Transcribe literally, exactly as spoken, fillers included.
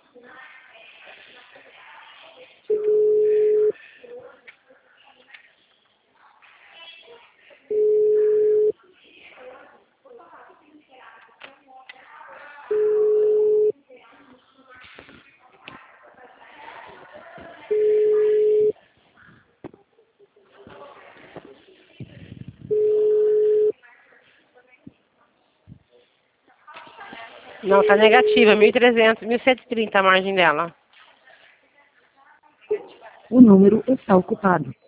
Não, tá negativa, mil e trezentos, mil cento e trinta a margem dela. O número está ocupado.